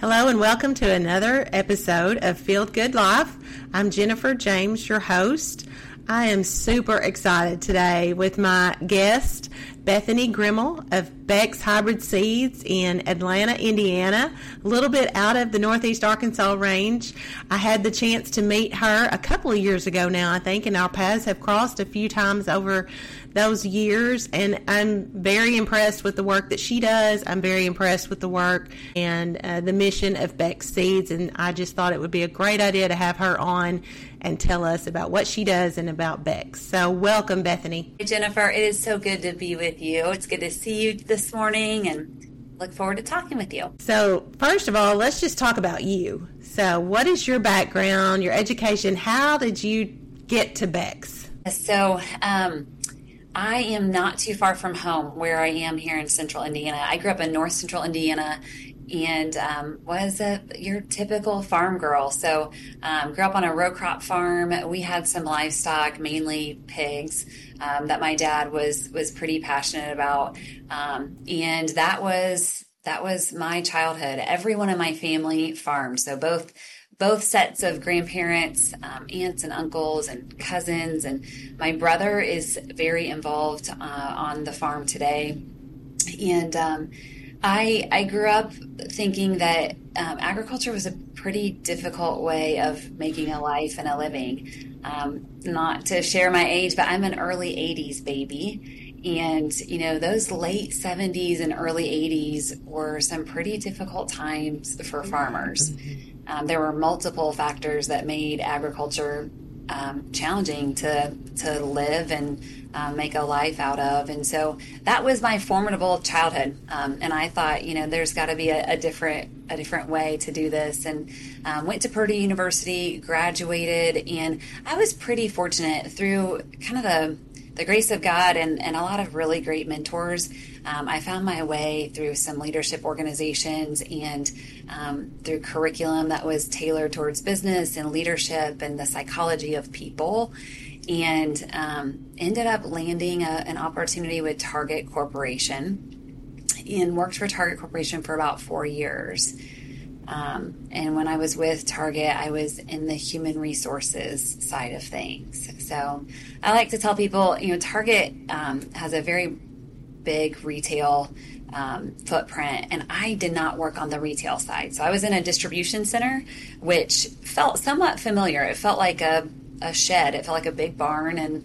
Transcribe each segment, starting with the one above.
Hello and welcome to another episode of Field Good Life. I'm Jennifer James, your host. I am super excited today with my guest, Bethany Grimmel of Beck's Hybrid Seeds in Atlanta, Indiana, a little bit out of the Northeast Arkansas range. I had the chance to meet her a couple of years ago now, I think, and our paths have crossed a few times over those years, and I'm very impressed with the work that she does. I'm very impressed with the work and the mission of Beck's Seeds, and I just thought it would be a great idea to have her on and tell us about what she does and about Beck's. So welcome, Bethany. Hey, Jennifer. It is so good to be with you. It's good to see you this morning and look forward to talking with you. So first of all, let's just talk about you. So what is your background, your education? How did you get to Beck's? So I am not too far from home where I am here in central Indiana. I grew up in north central Indiana and was your typical farm girl. So grew up on a row crop farm. We had some livestock, mainly pigs, that my dad was pretty passionate about. And that was my childhood. Everyone in my family farmed. So both sets of grandparents, aunts and uncles and cousins. And my brother is very involved on the farm today. And I grew up thinking that agriculture was a pretty difficult way of making a life and a living. Not to share my age, but I'm an early 80s baby. And, those late 70s and early 80s were some pretty difficult times for farmers. There were multiple factors that made agriculture challenging to live and make a life out of. And so that was my formidable childhood. And I thought, there's got to be a different way to do this. And went to Purdue University, graduated, and I was pretty fortunate through kind of the grace of God and a lot of really great mentors. I found my way through some leadership organizations and through curriculum that was tailored towards business and leadership and the psychology of people, and ended up landing an opportunity with Target Corporation and worked for Target Corporation for about 4 years. And when I was with Target, I was in the human resources side of things. So I like to tell people, Target has a very big retail footprint, and I did not work on the retail side. So I was in a distribution center, which felt somewhat familiar. It felt like a shed. It felt like a big barn, and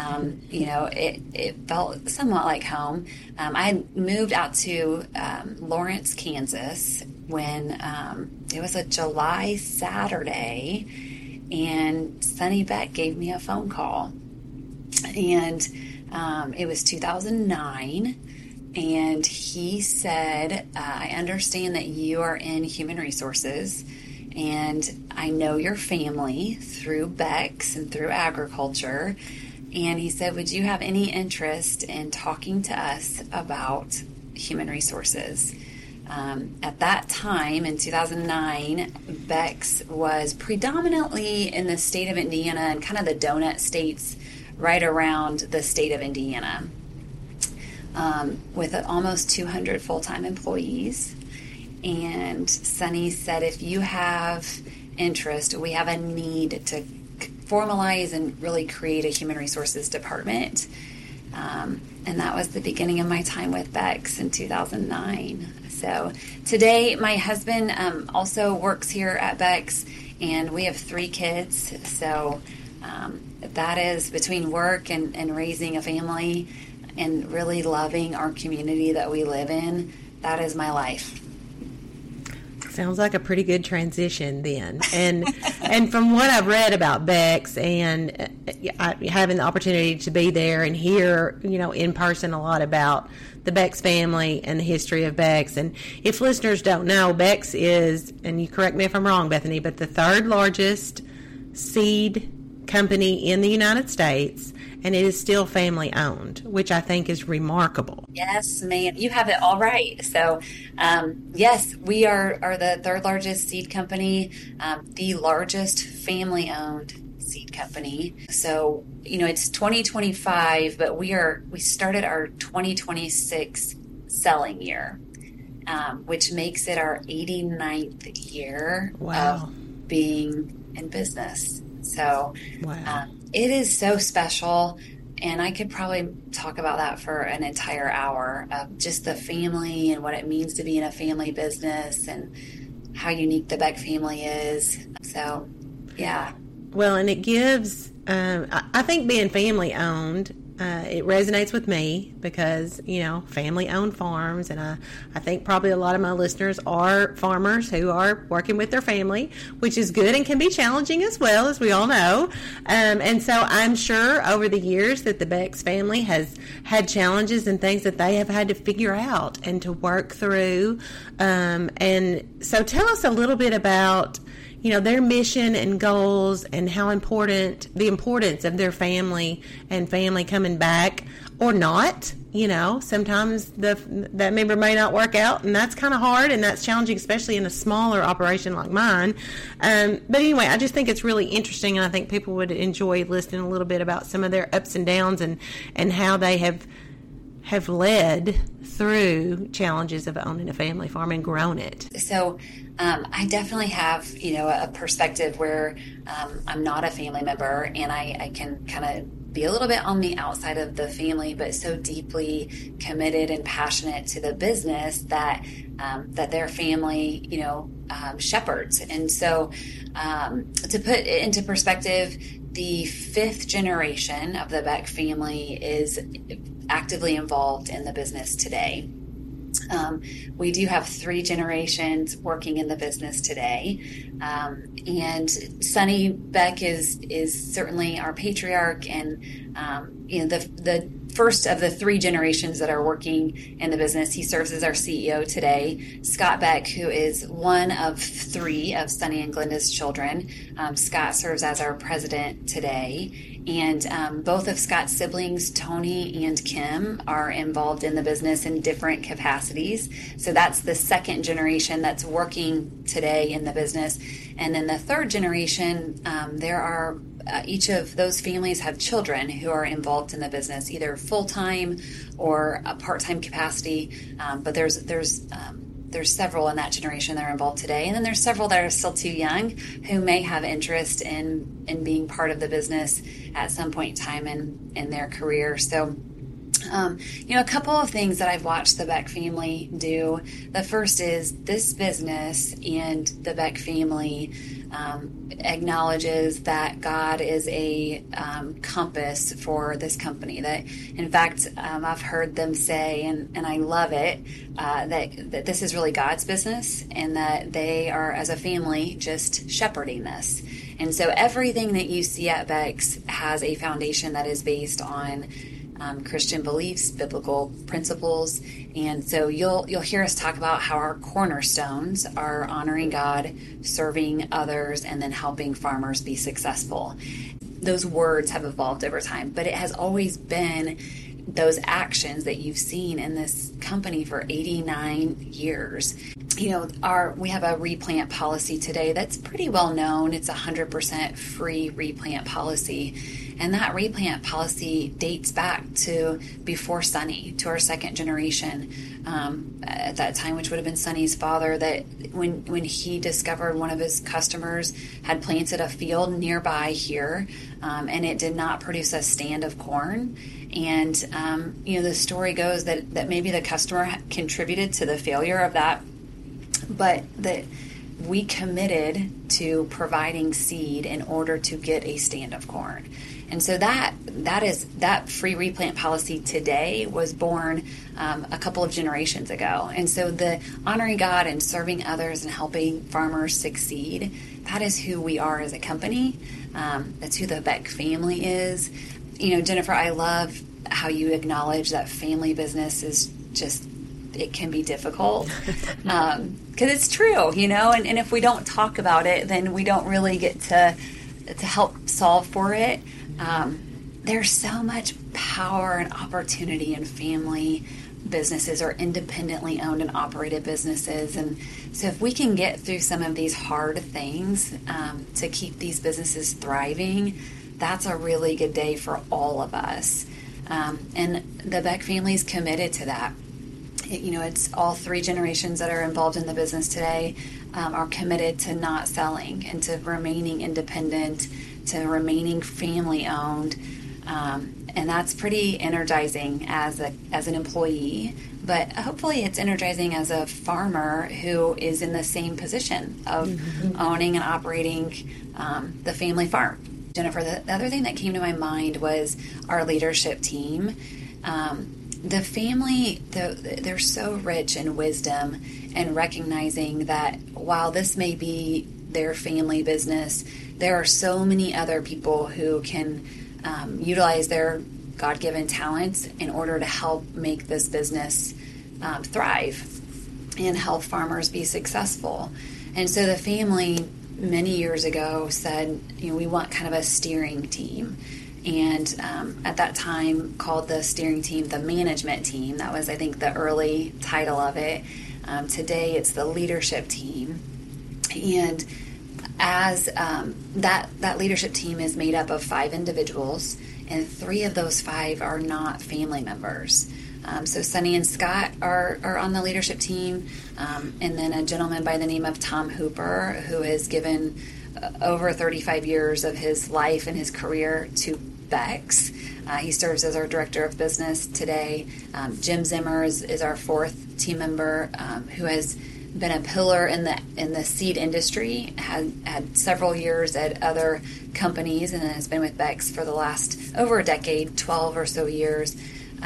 it felt somewhat like home. I moved out to Lawrence, Kansas when it was a July Saturday, and Sonny Beck gave me a phone call, and it was 2009. And he said, I understand that you are in human resources, and I know your family through Beck's and through agriculture. And he said, would you have any interest in talking to us about human resources? At that time, in 2009, Beck's was predominantly in the state of Indiana and kind of the donut states right around the state of Indiana, with almost 200 full-time employees. And Sonny said, if you have interest, we have a need to formalize and really create a human resources department. And that was the beginning of my time with Beck's in 2009. So today, my husband also works here at Beck's, and we have 3 kids. So that is between work and raising a family and really loving our community that we live in. That is my life. Sounds like a pretty good transition then. And from what I've read about Beck's and having the opportunity to be there and hear, in person a lot about the Beck's family and the history of Beck's. And if listeners don't know, Beck's is, and you correct me if I'm wrong, Bethany, but the 3rd largest seed company in the United States, and it is still family owned, which I think is remarkable. Yes, ma'am. You have it all right. So, yes, we are the 3rd largest seed company, the largest family owned seed company. So, it's 2025, but we started our 2026 selling year. which makes it our 89th year Wow. of being in business. So Wow. it is so special. And I could probably talk about that for an entire hour of just the family and what it means to be in a family business and how unique the Beck family is. So, yeah. Well, and it gives, I think being family owned, it resonates with me because, family owned farms. And I think probably a lot of my listeners are farmers who are working with their family, which is good and can be challenging as well, as we all know. And so I'm sure over the years that the Beck's family has had challenges and things that they have had to figure out and to work through. And so tell us a little bit about their mission and goals and how the importance of their family and family coming back or not. Sometimes that member may not work out, and that's kind of hard and that's challenging, especially in a smaller operation like mine. But anyway, I just think it's really interesting, and I think people would enjoy listening a little bit about some of their ups and downs and how they have led through challenges of owning a family farm and grown it. So I definitely have, a perspective where I'm not a family member, and I can kind of be a little bit on the outside of the family, but so deeply committed and passionate to the business that their family, shepherds. And so to put it into perspective, the 5th generation of the Beck family is actively involved in the business today. We do have 3 generations working in the business today. And Sonny Beck is certainly our patriarch, and the first of the 3 generations that are working in the business. He serves as our CEO today. Scott Beck, who is one of 3 of Sonny and Glenda's children. Scott serves as our president today. And both of Scott's siblings, Tony and Kim, are involved in the business in different capacities. So that's the 2nd generation that's working today in the business. And then the 3rd generation, there are each of those families have children who are involved in the business, either full-time or a part-time capacity. But there's several in that generation that are involved today. And then there's several that are still too young who may have interest in being part of the business at some point in time in their career. So, a couple of things that I've watched the Beck family do. The first is this business and the Beck family acknowledges that God is a compass for this company. That, in fact, I've heard them say, and I love it, that this is really God's business, and that they are, as a family, just shepherding this. And so everything that you see at Beck's has a foundation that is based on Christian beliefs, biblical principles. And so you'll hear us talk about how our cornerstones are honoring God, serving others, and then helping farmers be successful. Those words have evolved over time, but it has always been those actions that you've seen in this company for 89 years. We have a replant policy today that's pretty well known. It's 100% free replant policy. And that replant policy dates back to before Sonny, to our 2nd generation at that time, which would have been Sonny's father, that when he discovered one of his customers had planted a field nearby here, and it did not produce a stand of corn. And, the story goes that maybe the customer contributed to the failure of that, but that we committed to providing seed in order to get a stand of corn. And so that free replant policy today was born a couple of generations ago. And so the honoring God and serving others and helping farmers succeed, that is who we are as a company. That's who the Beck family is. Jennifer, I love how you acknowledge that family business is just, it can be difficult. Because it's true, and if we don't talk about it, then we don't really get to help solve for it. There's so much power and opportunity in family businesses or independently owned and operated businesses. And so if we can get through some of these hard things to keep these businesses thriving, that's a really good day for all of us. And the Beck family is committed to that. it's all three generations that are involved in the business today are committed to not selling and to remaining independent, to remaining family owned. And that's pretty energizing as an employee, but hopefully it's energizing as a farmer who is in the same position of owning and operating the family farm. Jennifer, the other thing that came to my mind was our leadership team. The family, they're so rich in wisdom and recognizing that while this may be their family business, there are so many other people who can utilize their God-given talents in order to help make this business thrive and help farmers be successful. And so the family many years ago said, we want kind of a steering team. And at that time called the steering team the management team. That was, I think, the early title of it. Today it's the leadership team. And as that leadership team is made up of 5 individuals, and 3 of those 5 are not family members. So Sonny and Scott are on the leadership team, and then a gentleman by the name of Tom Hooper, who has given over 35 years of his life and his career to Beck's. He serves as our director of business today. Jim Zimmer is our 4th team member, who has been a pillar in the seed industry, had several years at other companies, and has been with Beck's for the last over a decade, 12 or so years,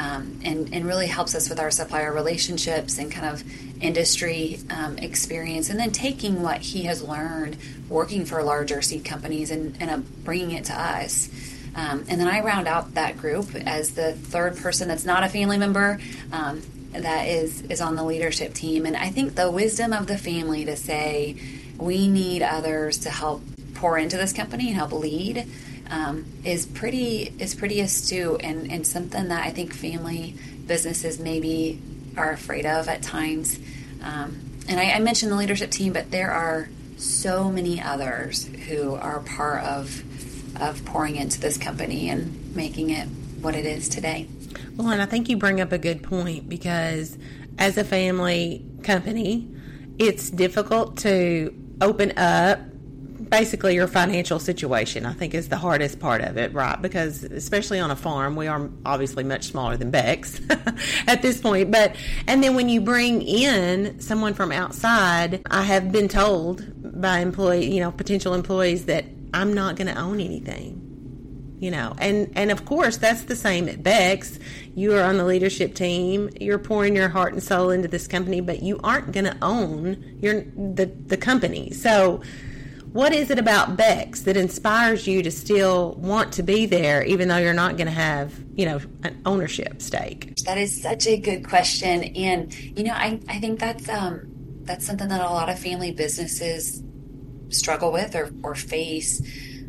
and really helps us with our supplier relationships and kind of industry experience, and then taking what he has learned working for larger seed companies and bringing it to us. And then I round out that group as the 3rd person that's not a family member, that is on the leadership team. And I think the wisdom of the family to say we need others to help pour into this company and help lead is pretty astute and something that I think family businesses maybe are afraid of at times. And I mentioned the leadership team, but there are so many others who are part of pouring into this company and making it what it is today. Well, and I think you bring up a good point, because as a family company, it's difficult to open up basically your financial situation. I think is the hardest part of it, right? Because especially on a farm, we are obviously much smaller than Beck's at this point. And then when you bring in someone from outside, I have been told by potential employees that I'm not going to own anything. And of course that's the same at Beck's. You are on the leadership team. You're pouring your heart and soul into this company, but you aren't going to own the company. So what is it about Beck's that inspires you to still want to be there, even though you're not going to have, an ownership stake? That is such a good question. And, I think that's something that a lot of family businesses struggle with or face.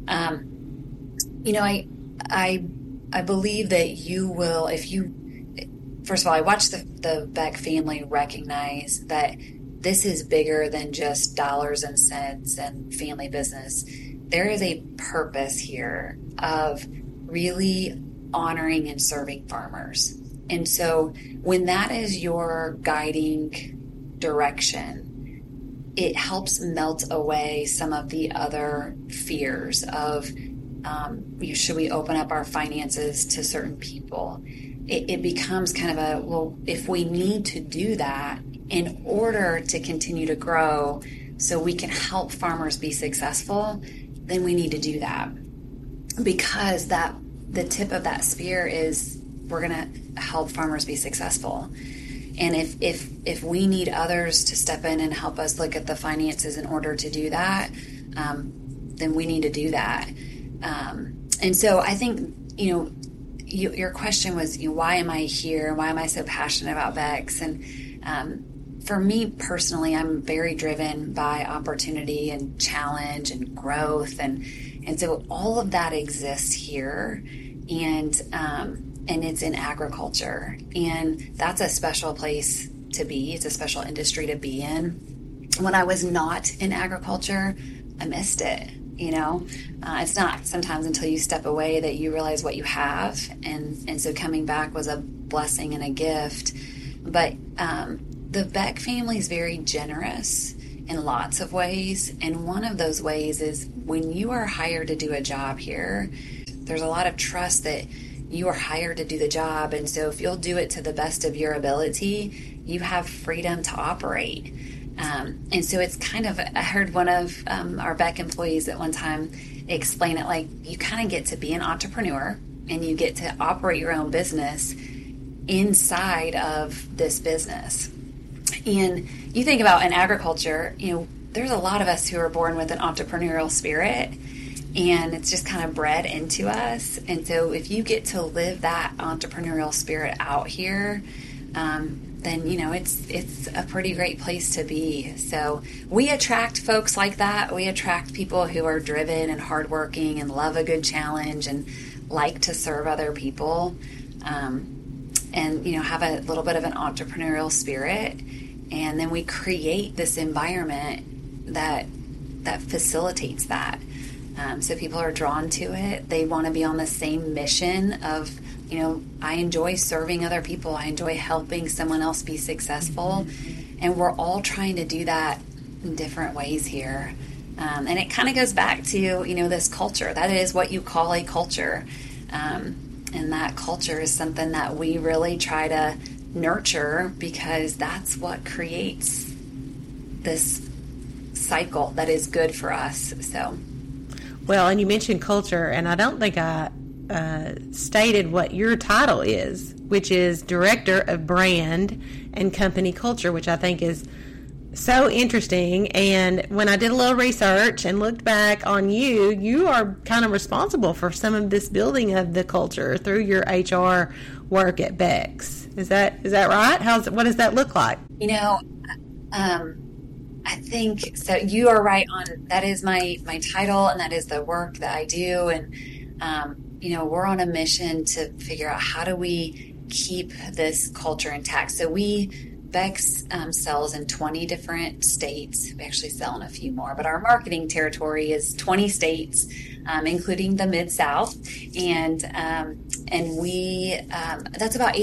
I believe that you will, first of all, I watch the Beck family recognize that this is bigger than just dollars and cents and family business. There is a purpose here of really honoring and serving farmers. And so when that is your guiding direction, it helps melt away some of the other fears of, should we open up our finances to certain people? It becomes kind of if we need to do that in order to continue to grow so we can help farmers be successful, then we need to do that. Because the tip of that spear is we're going to help farmers be successful. And if we need others to step in and help us look at the finances in order to do that, then we need to do that. And so I think, your question was, why am I here? Why am I so passionate about Beck's? And for me personally, I'm very driven by opportunity and challenge and growth. And so all of that exists here. And it's in agriculture. And that's a special place to be. It's a special industry to be in. When I was not in agriculture, I missed it. It's not sometimes until you step away that you realize what you have. And so coming back was a blessing and a gift. But the Beck family is very generous in lots of ways. And one of those ways is when you are hired to do a job here, there's a lot of trust that you are hired to do the job. And so if you'll do it to the best of your ability, you have freedom to operate. And so it's kind of, I heard one of our Beck employees at one time explain it like you kind of get to be an entrepreneur and you get to operate your own business inside of this business. And you think about in agriculture, there's a lot of us who are born with an entrepreneurial spirit, and it's just kind of bred into us. And so if you get to live that entrepreneurial spirit out here, then it's a pretty great place to be. So we attract folks like that. We attract people who are driven and hardworking and love a good challenge and like to serve other people, and have a little bit of an entrepreneurial spirit. And then we create this environment that facilitates that. So people are drawn to it. They want to be on the same mission of, I enjoy serving other people. I enjoy helping someone else be successful. And we're all trying to do that in different ways here. And it kind of goes back to, this culture. That is what you call a culture. And that culture is something that we really try to nurture, because that's what creates this cycle that is good for us. So, well, and you mentioned culture, and I don't think I stated what your title is, which is Director of Brand and Company Culture, which I think is so interesting. And when I did a little research and looked back on you are kind of responsible for some of this building of the culture through your HR work at Beck's. Is that right? What does that look like? I think so. You are right on. That is my title, and that is the work that I do. And we're on a mission to figure out how do we keep this culture intact. So Beck's sells in 20 different states. We actually sell in a few more, but our marketing territory is 20 states, including the Mid-South. And we, that's about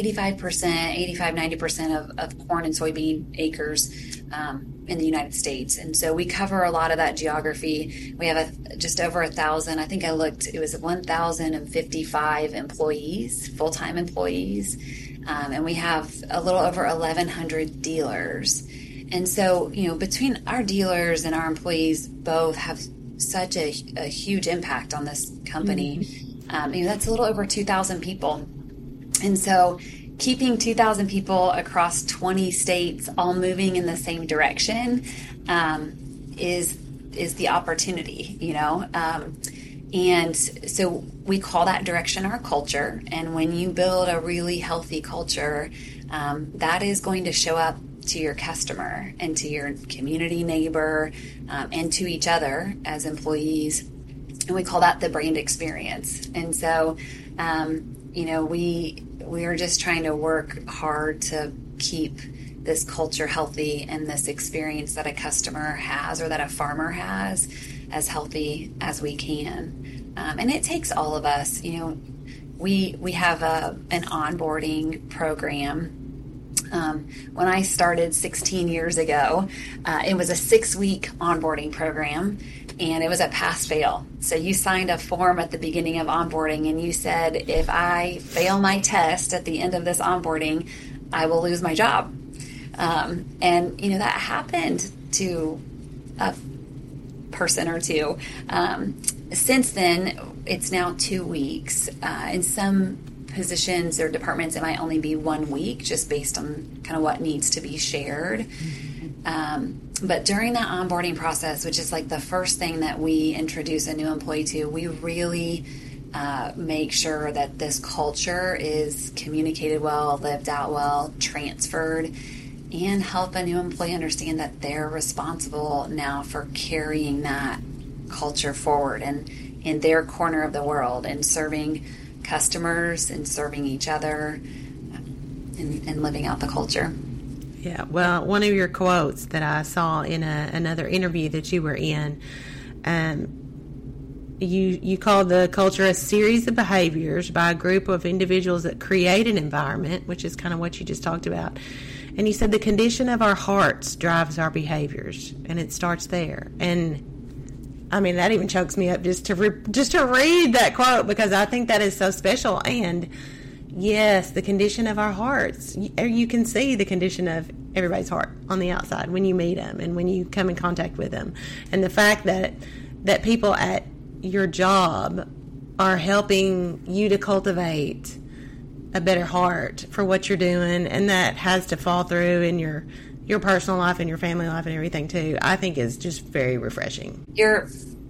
90% of corn and soybean acres in the United States. And so we cover a lot of that geography. We have just over 1,000. I think I looked, it was 1,055 employees, full-time employees. And we have a little over 1,100 dealers. And so, between our dealers and our employees both have such a huge impact on this company. That's a little over 2,000 people. And so keeping 2,000 people across 20 states all moving in the same direction is the opportunity, And so we call that direction our culture. And when you build a really healthy culture, that is going to show up to your customer and to your community neighbor and to each other as employees. And we call that the brand experience. And so, we are just trying to work hard to keep this culture healthy and this experience that a customer has or that a farmer has as healthy as we can. And it takes all of us. We have an onboarding program. When I started 16 years ago, it was a 6-week onboarding program, and it was a pass-fail. So you signed a form at the beginning of onboarding, and you said, if I fail my test at the end of this onboarding, I will lose my job. And that happened to a person or two. Since then, it's now 2 weeks. In some positions or departments, it might only be 1 week, just based on kind of what needs to be shared. But during that onboarding process, which is like the first thing that we introduce a new employee to, we really make sure that this culture is communicated well, lived out well, transferred, and help a new employee understand that they're responsible now for carrying that culture forward and in their corner of the world and serving customers and serving each other and living out the culture. Yeah, well, one of your quotes that I saw in another interview that you were in, you call the culture a series of behaviors by a group of individuals that create an environment, which is kind of what you just talked about. And you said the condition of our hearts drives our behaviors, and it starts there. And I mean, that even chokes me up just to read that quote, because I think that is so special. And yes, the condition of our hearts. You can see the condition of everybody's heart on the outside when you meet them and when you come in contact with them. And the fact that people at your job are helping you to cultivate a better heart for what you're doing, and that has to fall through in your personal life and your family life and everything too, I think is just very refreshing. You're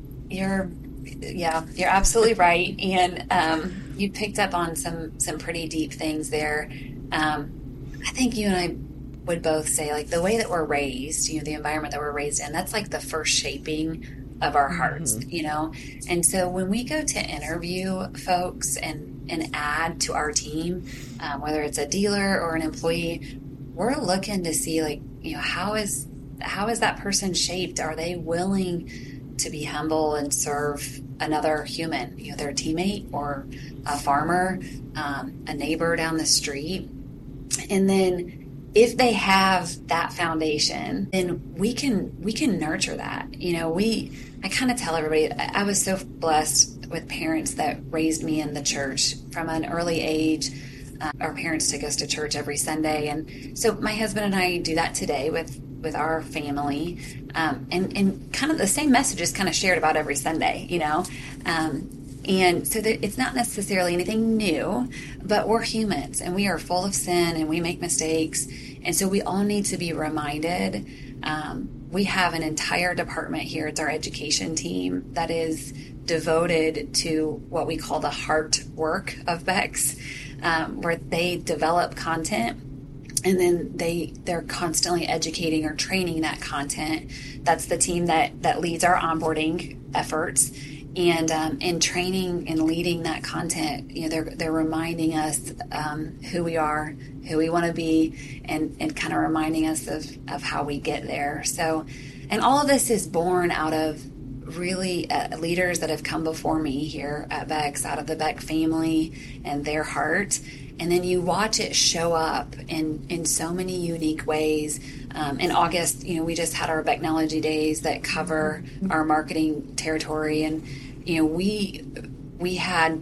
absolutely right. And you picked up on some pretty deep things there. I think you and I would both say, like, the way that we're raised, the environment that we're raised in, that's like the first shaping of our hearts, And so when we go to interview folks and add to our team, whether it's a dealer or an employee, we're looking to see, like, how is that person shaped? Are they willing to be humble and serve another human, their teammate or a farmer, a neighbor down the street? And then if they have that foundation, then we can nurture that. I kind of tell everybody, I was so blessed with parents that raised me in the church from an early age. Our parents took us to church every Sunday. And so my husband and I do that today with our family. And kind of the same message is kind of shared about every Sunday, And so it's not necessarily anything new, but we're humans and we are full of sin and we make mistakes. And so we all need to be reminded. We have an entire department here. It's our education team that is devoted to what we call the heart work of Beck's, where they develop content. And then they're constantly educating or training that content. That's the team that leads our onboarding efforts. And in training and leading that content, they're reminding us who we are, who we want to be, and kind of reminding us of how we get there. So, and all of this is born out of really leaders that have come before me here at Beck's, out of the Beck family and their heart. And then you watch it show up in so many unique ways. In August, we just had our Becknology days that cover our marketing territory. And, we had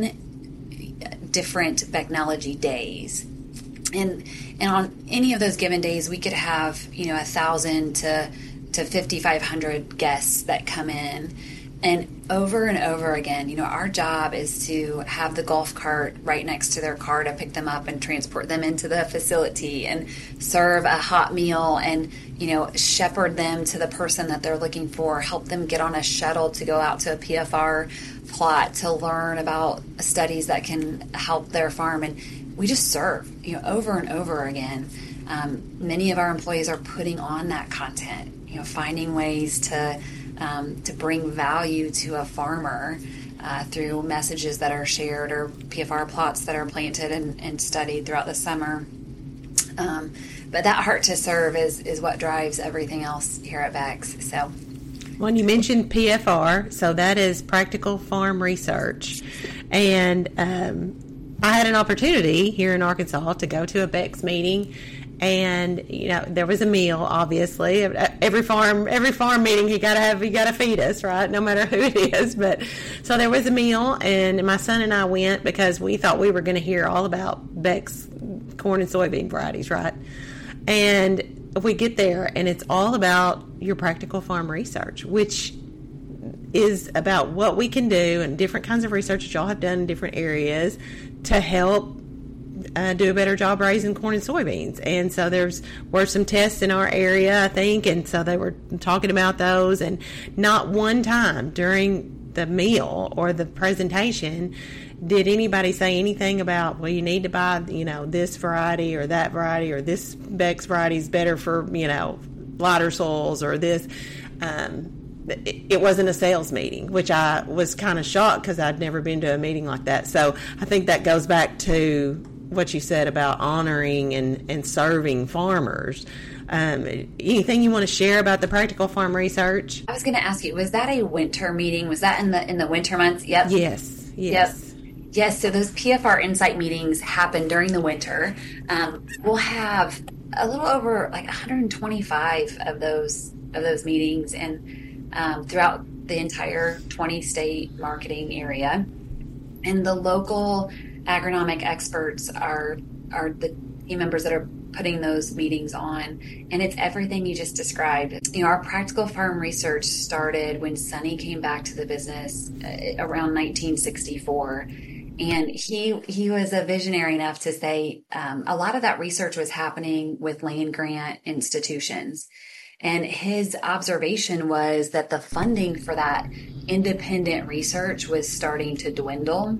10 different Becknology days. And on any of those given days, we could have, 1,000 to 5,500 guests that come in. And over again, our job is to have the golf cart right next to their car to pick them up and transport them into the facility and serve a hot meal and, shepherd them to the person that they're looking for, help them get on a shuttle to go out to a PFR plot to learn about studies that can help their farm. And we just serve, over and over again. Many of our employees are putting on that content, finding ways to bring value to a farmer through messages that are shared or PFR plots that are planted and studied throughout the summer. But that heart to serve is what drives everything else here at Beck's. So, well, you mentioned PFR, so that is Practical Farm Research. And I had an opportunity here in Arkansas to go to a Beck's meeting. And there was a meal. Obviously, every farm meeting, you gotta feed us, right? No matter who it is. But so there was a meal, and my son and I went because we thought we were going to hear all about Beck's corn and soybean varieties, right? And we get there, and it's all about your practical farm research, which is about what we can do and different kinds of research that y'all have done in different areas to help do a better job raising corn and soybeans. And so were some tests in our area, I think, and so they were talking about those. And not one time during the meal or the presentation did anybody say anything about, well, you need to buy, this variety or that variety, or this Beck's variety is better for, lighter soils, or this. It wasn't a sales meeting, which I was kind of shocked because I'd never been to a meeting like that. So I think that goes back to what you said about honoring and serving farmers. Anything you want to share about the Practical Farm Research? I was going to ask you, was that a winter meeting? Was that in the winter months? Yep. Yes. Yep. Yes. So those PFR Insight meetings happen during the winter. We'll have a little over like 125 of those meetings, and throughout the entire 20-state marketing area. And the local agronomic experts are the team members that are putting those meetings on. And it's everything you just described. Our Practical Farm Research started when Sonny came back to the business around 1964. And he was a visionary enough to say a lot of that research was happening with land grant institutions. And his observation was that the funding for that independent research was starting to dwindle.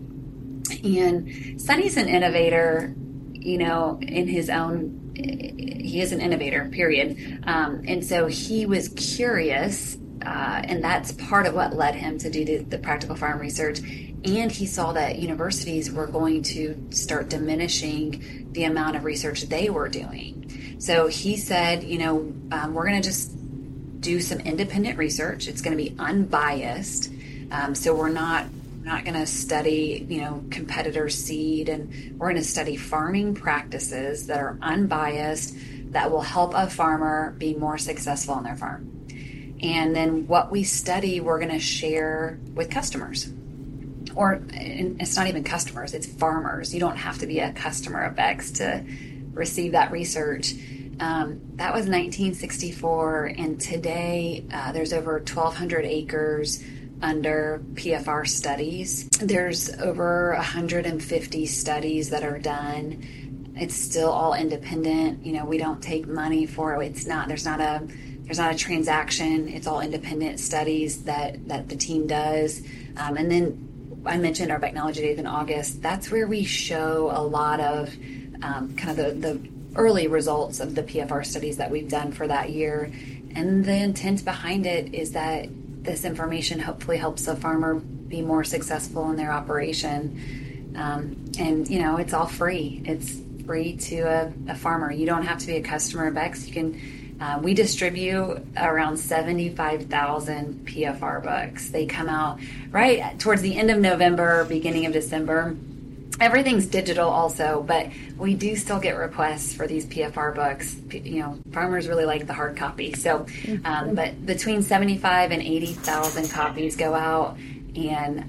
And Sonny's an innovator, in his own, he is an innovator, period. And so he was curious, and that's part of what led him to do the Practical Farm Research. And he saw that universities were going to start diminishing the amount of research they were doing. So he said, we're going to just do some independent research. It's going to be unbiased. So we're not going to study, competitor seed, and we're going to study farming practices that are unbiased, that will help a farmer be more successful on their farm. And then what we study, we're going to share with customers. Or it's not even customers, it's farmers. You don't have to be a customer of Beck's to receive that research. That was 1964, and today there's over 1,200 acres under PFR studies. There's over 150 studies that are done. It's still all independent. We don't take money for it. There's not a transaction. It's all independent studies that the team does. And then I mentioned our Becknology Days in August. That's where we show a lot of kind of the early results of the PFR studies that we've done for that year. And the intent behind it is that this information hopefully helps a farmer be more successful in their operation. And, it's all free. It's free to a farmer. You don't have to be a customer of Beck's. You can, we distribute around 75,000 PFR books. They come out right towards the end of November, beginning of December. Everything's digital also, but we do still get requests for these PFR books. Farmers really like the hard copy. So, but between 75 and 80,000 copies go out, and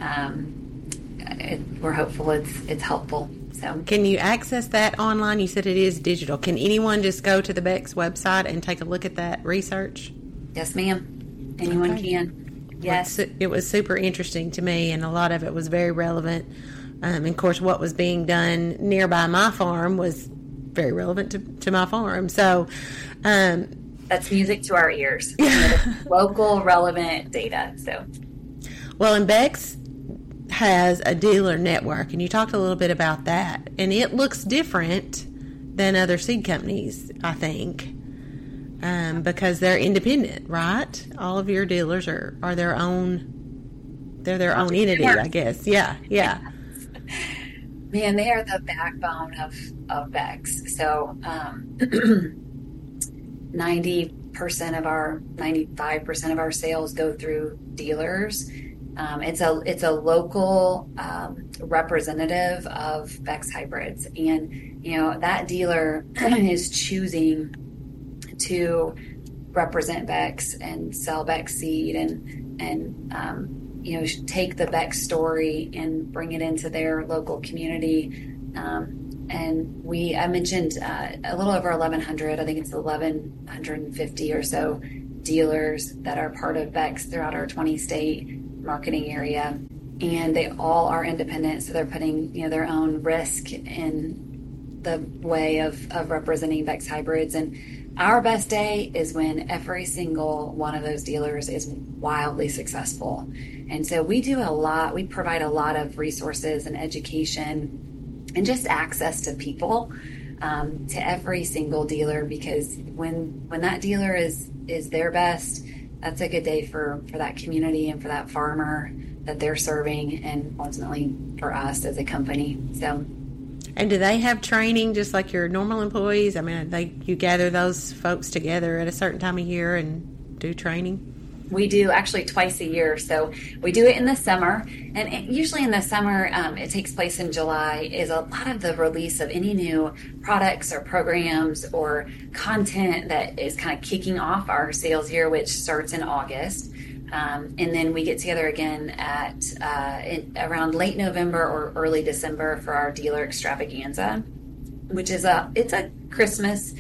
we're hopeful it's helpful. So, can you access that online? You said it is digital. Can anyone just go to the Beck's website and take a look at that research? Yes, ma'am. Anyone can. Yes. It was super interesting to me, and a lot of it was very relevant. And of course, what was being done nearby my farm was very relevant to my farm. So that's music to our ears. Local, relevant data. So, well, and Beck's has a dealer network, and you talked a little bit about that, and it looks different than other seed companies, I think, because they're independent, right? All of your dealers are their own. They're their own entity, I guess. Yeah. Man, they are the backbone of Beck's. So 95% of our sales go through dealers. It's a local representative of Beck's Hybrids, and that dealer is choosing to represent Beck's and sell Beck's seed and take the Beck story and bring it into their local community. And I mentioned a little over 1,100, I think it's 1,150 or so dealers that are part of Beck's throughout our 20-state marketing area. And they all are independent, so they're putting their own risk in the way of representing Beck's Hybrids. And our best day is when every single one of those dealers is wildly successful. And so we provide a lot of resources and education and just access to people, to every single dealer, because when that dealer is their best, that's a good day for that community and for that farmer that they're serving, and ultimately for us as a company. So And do they have training just like your normal employees? I mean, you gather those folks together at a certain time of year and do training? We do actually twice a year. So we do it in the summer, and usually in the summer, it takes place in July, is a lot of the release of any new products or programs or content that is kind of kicking off our sales year, which starts in August. And then we get together again at around late November or early December for our dealer extravaganza, which is it's a Christmas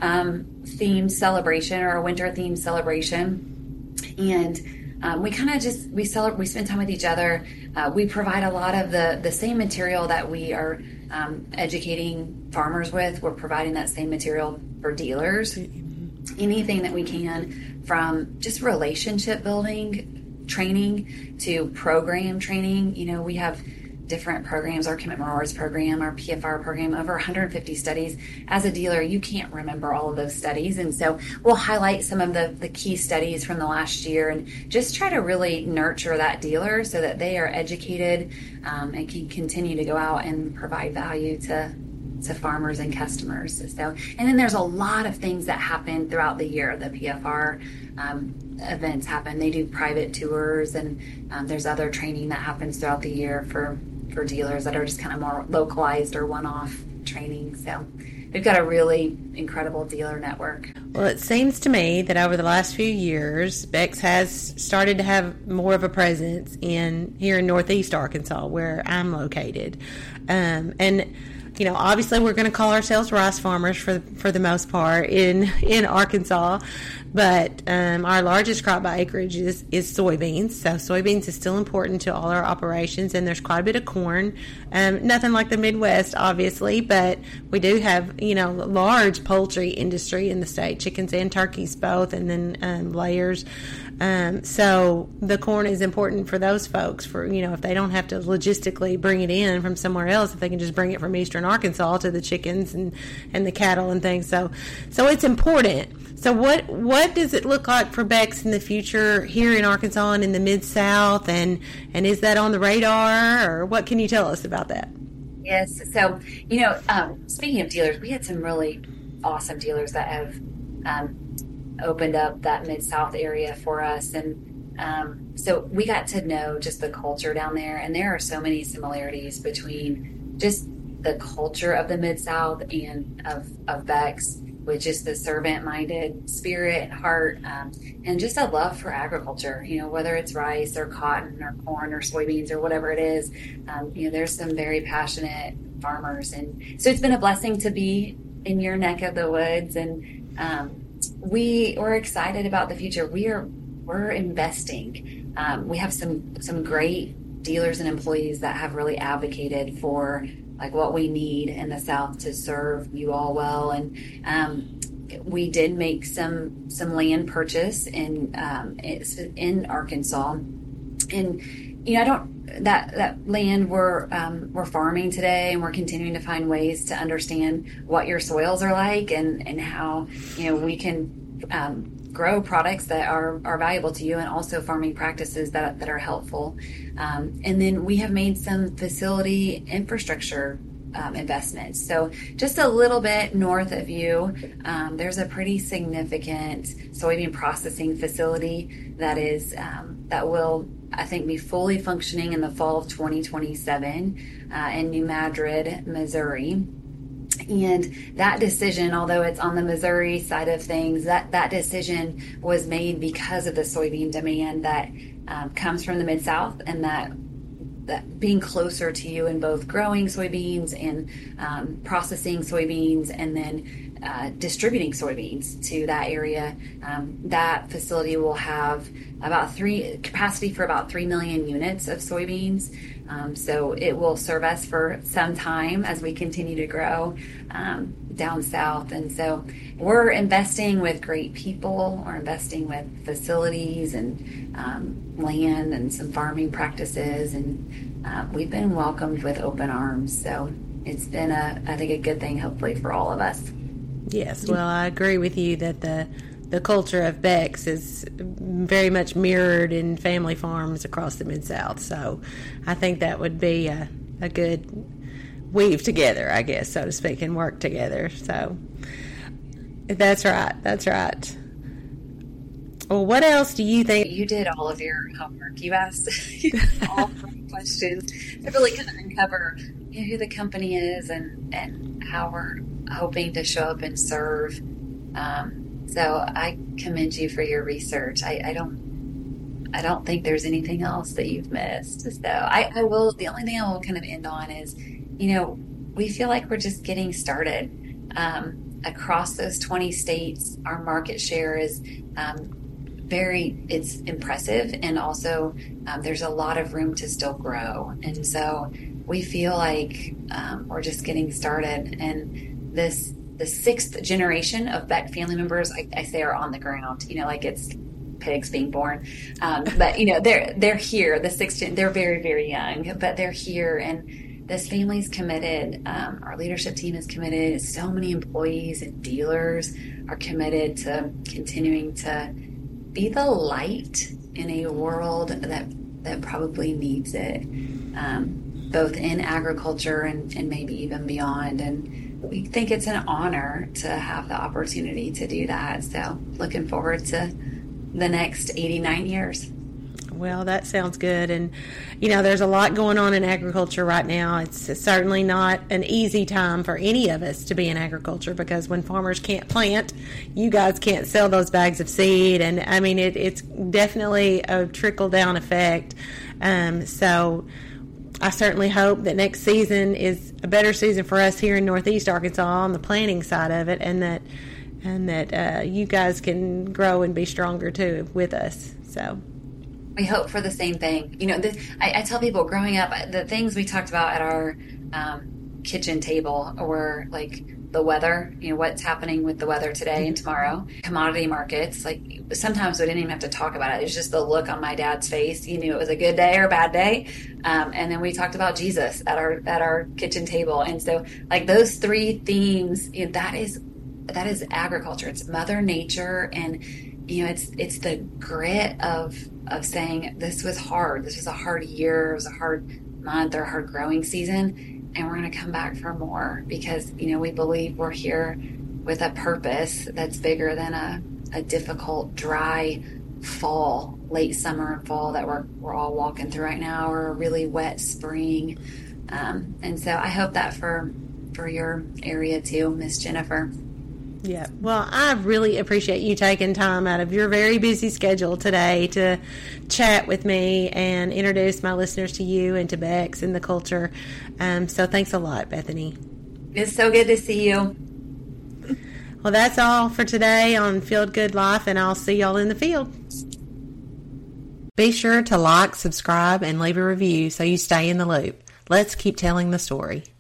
themed celebration or a winter themed celebration. And we kind of we spend time with each other. We provide a lot of the same material that we are educating farmers with. We're providing that same material for dealers. Anything that we can, from just relationship building training to program training. We have different programs, our Commitment Rewards program, our PFR program, over 150 studies. As a dealer, you can't remember all of those studies. And so we'll highlight some of the key studies from the last year and just try to really nurture that dealer so that they are educated and can continue to go out and provide value to farmers and customers. And then there's a lot of things that happen throughout the year. The PFR events happen. They do private tours, and there's other training that happens throughout the year for dealers that are just kind of more localized or one-off training. So we've got a really incredible dealer network. Well, it seems to me that over the last few years, Beck's has started to have more of a presence here in Northeast Arkansas, where I'm located. And obviously we're going to call ourselves rice farmers for the most part in Arkansas, but our largest crop by acreage is soybeans. So soybeans is still important to all our operations, and there's quite a bit of corn. Nothing like the Midwest, obviously, but we do have large poultry industry in the state, chickens and turkeys both, and then layers. So the corn is important for those folks for, if they don't have to logistically bring it in from somewhere else, if they can just bring it from eastern Arkansas to the chickens and the cattle and things. So it's important. So what does it look like for Beck's in the future here in Arkansas and in the Mid-South? And is that on the radar, or what can you tell us about that? Yes. So, speaking of dealers, we had some really awesome dealers that have opened up that Mid-South area for us. And so we got to know just the culture down there. And there are so many similarities between just the culture of the Mid-South and of Beck's, with just the servant-minded spirit and heart, and just a love for agriculture, whether it's rice or cotton or corn or soybeans or whatever it is. There's some very passionate farmers. And so it's been a blessing to be in your neck of the woods. And we're excited about the future. We're investing. We have some great dealers and employees that have really advocated for what we need in the South to serve you all well. And we did make some land purchase in Arkansas. And that land we're farming today, and we're continuing to find ways to understand what your soils are like and how we can grow products that are valuable to you, and also farming practices that are helpful. And then we have made some facility infrastructure investments. So just a little bit north of you, there's a pretty significant soybean processing facility that will, I think, be fully functioning in the fall of 2027 in New Madrid, Missouri. And that decision, although it's on the Missouri side of things, that decision was made because of the soybean demand that comes from the Mid-South, and that being closer to you in both growing soybeans and processing soybeans, and then distributing soybeans to that area. That facility will have capacity for about 3 million units of soybeans. So it will serve us for some time as we continue to grow down south. And so we're investing with great people. We're investing with facilities and land and some farming practices. And we've been welcomed with open arms. So it's been, I think, a good thing, hopefully, for all of us. Yes. Well, I agree with you that the culture of Beck's is very much mirrored in family farms across the Mid-South. So I think that would be a good weave together, I guess, so to speak, and work together. So that's right. That's right. Well, what else do you think? You did all of your homework. You asked all the questions to really kind of uncover who the company is and how we're hoping to show up and serve. So I commend you for your research. I don't think there's anything else that you've missed. So I will. The only thing I will kind of end on is, we feel like we're just getting started. Across those 20 states, our market share is it's impressive, and also there's a lot of room to still grow. And so we feel like we're just getting started. And the sixth generation of Beck family members, I say, are on the ground. Like it's pigs being born, but they're here. The sixth gen, they're very, very young, but they're here, and this family's committed. Our leadership team is committed. So many employees and dealers are committed to continuing to be the light in a world that probably needs it, both in agriculture and maybe even beyond. And we think it's an honor to have the opportunity to do that. So looking forward to the next 89 years. Well, that sounds good. And, there's a lot going on in agriculture right now. It's certainly not an easy time for any of us to be in agriculture, because when farmers can't plant, you guys can't sell those bags of seed. And, I mean, it's definitely a trickle-down effect. So I certainly hope that next season is a better season for us here in Northeast Arkansas on the planting side of it, and that you guys can grow and be stronger, too, with us. So we hope for the same thing. I tell people growing up, the things we talked about at our kitchen table were like the weather, what's happening with the weather today and tomorrow, commodity markets. Like sometimes we didn't even have to talk about it. It was just the look on my dad's face. You knew it was a good day or a bad day. And then we talked about Jesus at our kitchen table. And so like those three themes, that is agriculture. It's Mother Nature, and it's the grit of saying this was hard. This was a hard year. It was a hard month or a hard growing season, and we're going to come back for more because we believe we're here with a purpose that's bigger than a difficult, dry fall, late summer and fall that we're all walking through right now, or a really wet spring. And so I hope that for your area too, Miss Jennifer. Yeah, well, I really appreciate you taking time out of your very busy schedule today to chat with me and introduce my listeners to you and to Beck's and the culture. So thanks a lot, Bethany. It's so good to see you. Well, that's all for today on Field Good Life, and I'll see y'all in the field. Be sure to like, subscribe, and leave a review so you stay in the loop. Let's keep telling the story.